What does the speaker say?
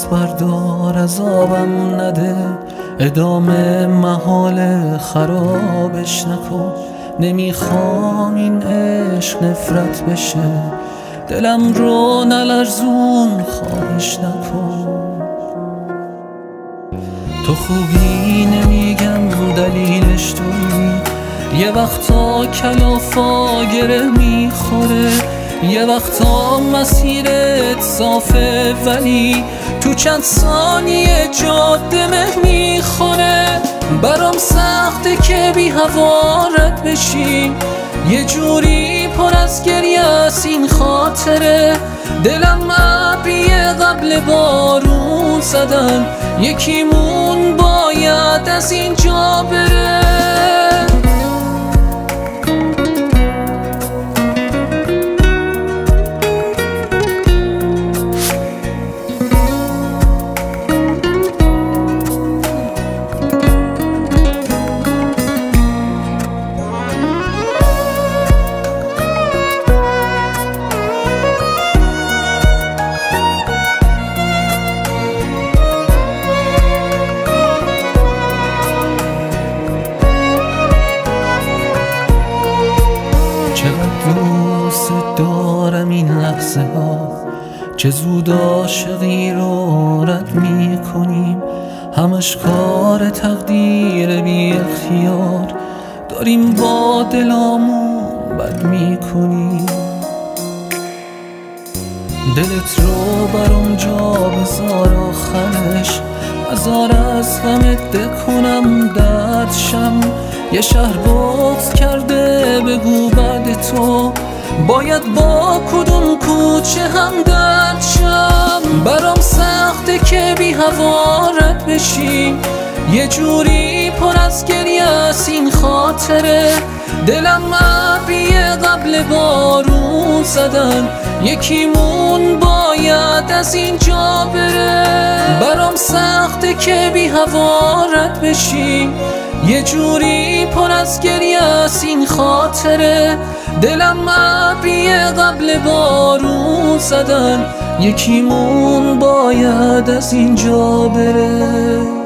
دست بردار عذابم نده، ادامه محال خرابش نکن. نمیخوام این عشق نفرت بشه، دلم رو نلرزون خواهش نکن. تو خوبی نمیگم دلیلش تویی، یه وقتا کلافا گره میخوره، یه وقتا مسیرت صافه ولی تو چند ثانیه جاده مه میخوره. برام سخته که بی هوارت بشیم، یه جوری پر از گریه است این خاطره. دلم ابریه قبل بارون زدن، یکیمون باید از اینجا بره. چقدر دوست دارم این لحظه ها، چه زود عاشقی رو رد می کنیم. همش کار تقدیر بی اختیار، داریم با دلامون بد می کنیم. دلت رو برام جا بذار آخرش، بذار از غمت بکنم دردشم. یه شهر بغض کرده بگو بعد تو باید با کدوم کوچه هم دردشم. برام سخته که بی هوارت بشیم، یه جوری پر از گریه است این خاطره. دلم ابریه قبل بارون زدن، یکیمون باید از اینجا بره. برام سخته که بی هوارت بشیم، یه جوری پر از گریه است این خاطره. دلم ابریه قبل بارون زدن، یکیمون باید از اینجا بره.